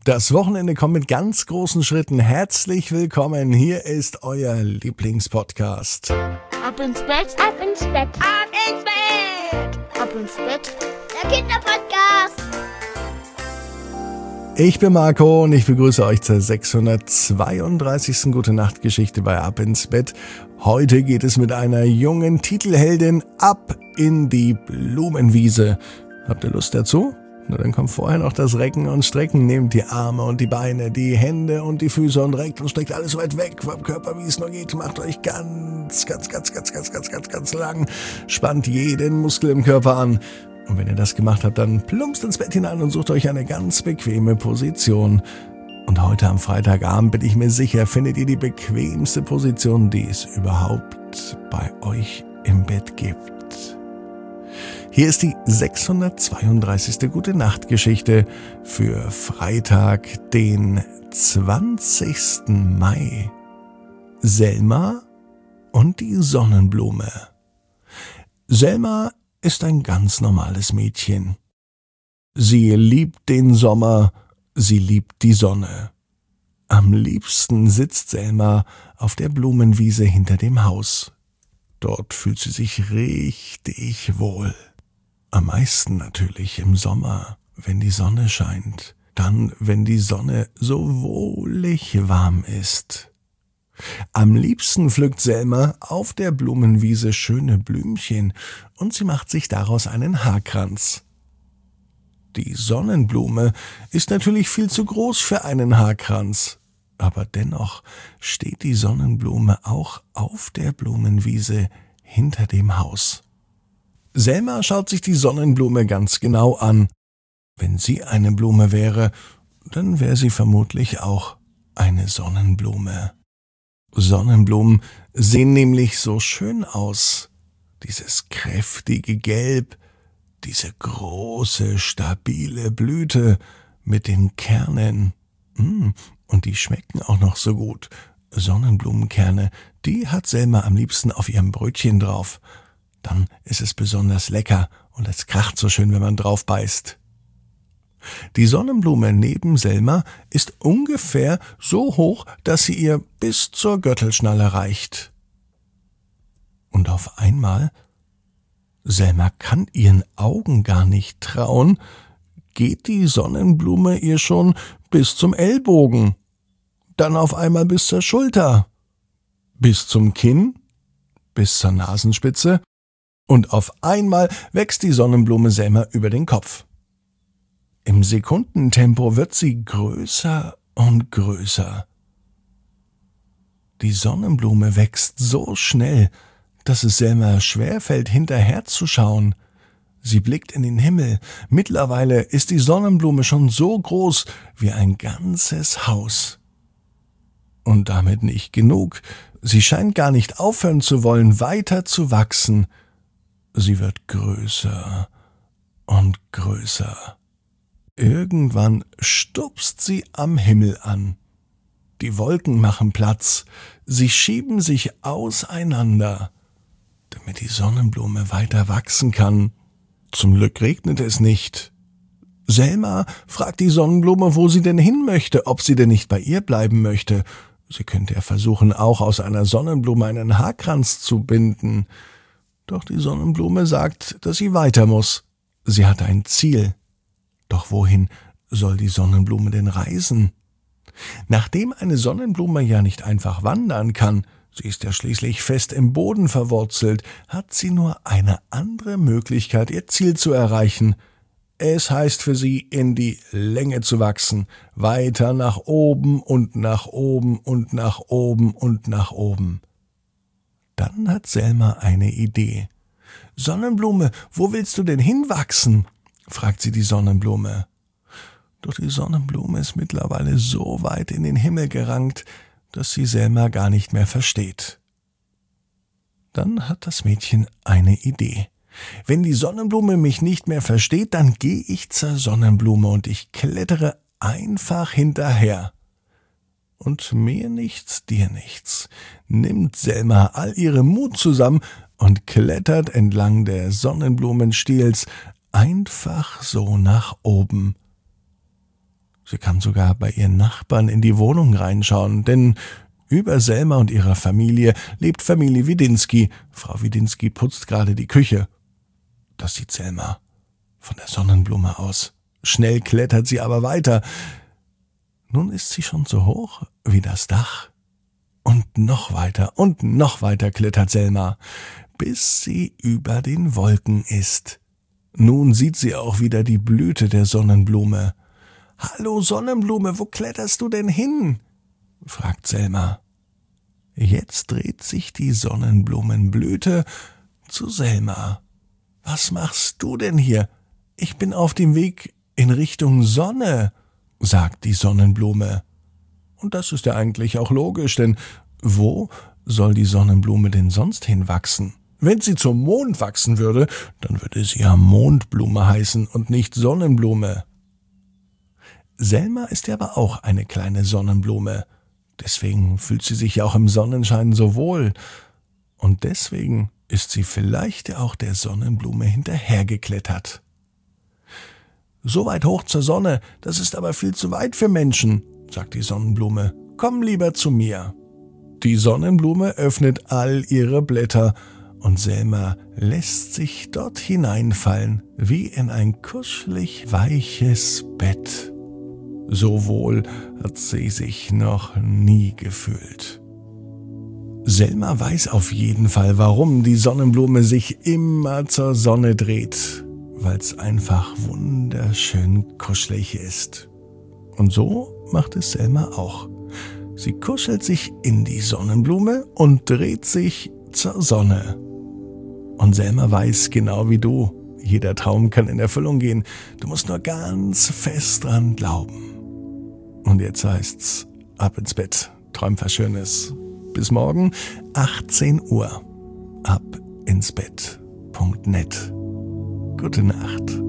Das Wochenende kommt mit ganz großen Schritten. Herzlich willkommen. Hier ist euer Lieblingspodcast. Ab ins Bett, Ab ins Bett, ab ins Bett, ab ins Bett. der Kinderpodcast. Ich bin Marco und ich begrüße euch zur 632. Gute-Nacht-Geschichte bei Ab ins Bett. Heute geht es mit einer jungen Titelheldin ab in die Blumenwiese. Habt ihr Lust dazu? Na, dann kommt vorher noch das Recken und Strecken. Nehmt die Arme und die Beine, die Hände und die Füße und reckt und streckt alles so weit weg vom Körper, wie es nur geht. Macht euch ganz lang. Spannt jeden Muskel im Körper an. Und wenn ihr das gemacht habt, dann plumpst ins Bett hinein und sucht euch eine ganz bequeme Position. Und heute am Freitagabend, bin ich mir sicher, findet ihr die bequemste Position, die es überhaupt bei euch im Bett gibt. Hier ist die 632. Gute-Nacht-Geschichte für Freitag, den 20. Mai. Selma und die Sonnenblume. Selma ist ein ganz normales Mädchen. Sie liebt den Sommer, sie liebt die Sonne. Am liebsten sitzt Selma auf der Blumenwiese hinter dem Haus. Dort fühlt sie sich richtig wohl. Am meisten natürlich im Sommer, wenn die Sonne scheint. Dann, wenn die Sonne so wohlig warm ist. Am liebsten pflückt Selma auf der Blumenwiese schöne Blümchen und sie macht sich daraus einen Haarkranz. Die Sonnenblume ist natürlich viel zu groß für einen Haarkranz, aber dennoch steht die Sonnenblume auch auf der Blumenwiese hinter dem Haus. Selma schaut sich die Sonnenblume ganz genau an. Wenn sie eine Blume wäre, dann wäre sie vermutlich auch eine Sonnenblume. Sonnenblumen sehen nämlich so schön aus. Dieses kräftige Gelb, diese große, stabile Blüte mit den Kernen. Und die schmecken auch noch so gut. Sonnenblumenkerne, die hat Selma am liebsten auf ihrem Brötchen drauf. Dann ist es besonders lecker und es kracht so schön, wenn man drauf beißt. Die Sonnenblume neben Selma ist ungefähr so hoch, dass sie ihr bis zur Gürtelschnalle reicht. Und auf einmal, Selma kann ihren Augen gar nicht trauen, geht die Sonnenblume ihr schon bis zum Ellbogen, dann auf einmal bis zur Schulter, bis zum Kinn, bis zur Nasenspitze und auf einmal wächst die Sonnenblume Selma über den Kopf. Im Sekundentempo wird sie größer und größer. Die Sonnenblume wächst so schnell, dass es Selma schwerfällt, hinterherzuschauen. Sie blickt in den Himmel. Mittlerweile ist die Sonnenblume schon so groß wie ein ganzes Haus. Und damit nicht genug. Sie scheint gar nicht aufhören zu wollen, weiter zu wachsen. Sie wird größer und größer. Irgendwann stupst sie am Himmel an. Die Wolken machen Platz, sie schieben sich auseinander, damit die Sonnenblume weiter wachsen kann. Zum Glück regnet es nicht. Selma fragt die Sonnenblume, wo sie denn hin möchte, ob sie denn nicht bei ihr bleiben möchte. Sie könnte ja versuchen, auch aus einer Sonnenblume einen Haarkranz zu binden. Doch die Sonnenblume sagt, dass sie weiter muss. Sie hat ein Ziel. Doch wohin soll die Sonnenblume denn reisen? Nachdem eine Sonnenblume ja nicht einfach wandern kann, sie ist ja schließlich fest im Boden verwurzelt, hat sie nur eine andere Möglichkeit, ihr Ziel zu erreichen. Es heißt für sie, in die Länge zu wachsen, weiter nach oben und nach oben und nach oben und nach oben. Dann hat Selma eine Idee. »Sonnenblume, wo willst du denn hinwachsen?« fragt sie die Sonnenblume. Doch die Sonnenblume ist mittlerweile so weit in den Himmel gerankt, dass sie Selma gar nicht mehr versteht. Dann hat das Mädchen eine Idee. Wenn die Sonnenblume mich nicht mehr versteht, dann gehe ich zur Sonnenblume und ich klettere einfach hinterher. Und mir nichts, dir nichts, nimmt Selma all ihre Mut zusammen und klettert entlang der Sonnenblumenstiels einfach so nach oben. Sie kann sogar bei ihren Nachbarn in die Wohnung reinschauen, denn über Selma und ihrer Familie lebt Familie Widinski. Frau Widinski putzt gerade die Küche. Das sieht Selma von der Sonnenblume aus. Schnell klettert sie aber weiter. Nun ist sie schon so hoch wie das Dach. Und noch weiter klettert Selma, bis sie über den Wolken ist. Nun sieht sie auch wieder die Blüte der Sonnenblume. »Hallo Sonnenblume, wo kletterst du denn hin?« fragt Selma. Jetzt dreht sich die Sonnenblumenblüte zu Selma. »Was machst du denn hier? Ich bin auf dem Weg in Richtung Sonne«, sagt die Sonnenblume. Und das ist ja eigentlich auch logisch, denn wo soll die Sonnenblume denn sonst hinwachsen? Wenn sie zum Mond wachsen würde, dann würde sie ja Mondblume heißen und nicht Sonnenblume. Selma ist ja aber auch eine kleine Sonnenblume. Deswegen fühlt sie sich ja auch im Sonnenschein so wohl. Und deswegen ist sie vielleicht ja auch der Sonnenblume hinterhergeklettert. »So weit hoch zur Sonne, das ist aber viel zu weit für Menschen«, sagt die Sonnenblume. »Komm lieber zu mir.« Die Sonnenblume öffnet all ihre Blätter und Selma lässt sich dort hineinfallen, wie in ein kuschelig weiches Bett. So wohl hat sie sich noch nie gefühlt. Selma weiß auf jeden Fall, warum die Sonnenblume sich immer zur Sonne dreht, weil's einfach wunderschön kuschelig ist. Und so macht es Selma auch. Sie kuschelt sich in die Sonnenblume und dreht sich zur Sonne. Und Selma weiß genau wie du, jeder Traum kann in Erfüllung gehen. Du musst nur ganz fest dran glauben. Und jetzt heißt's, ab ins Bett, träum was Schönes. Bis morgen, 18 Uhr. abinsbett.net. Gute Nacht.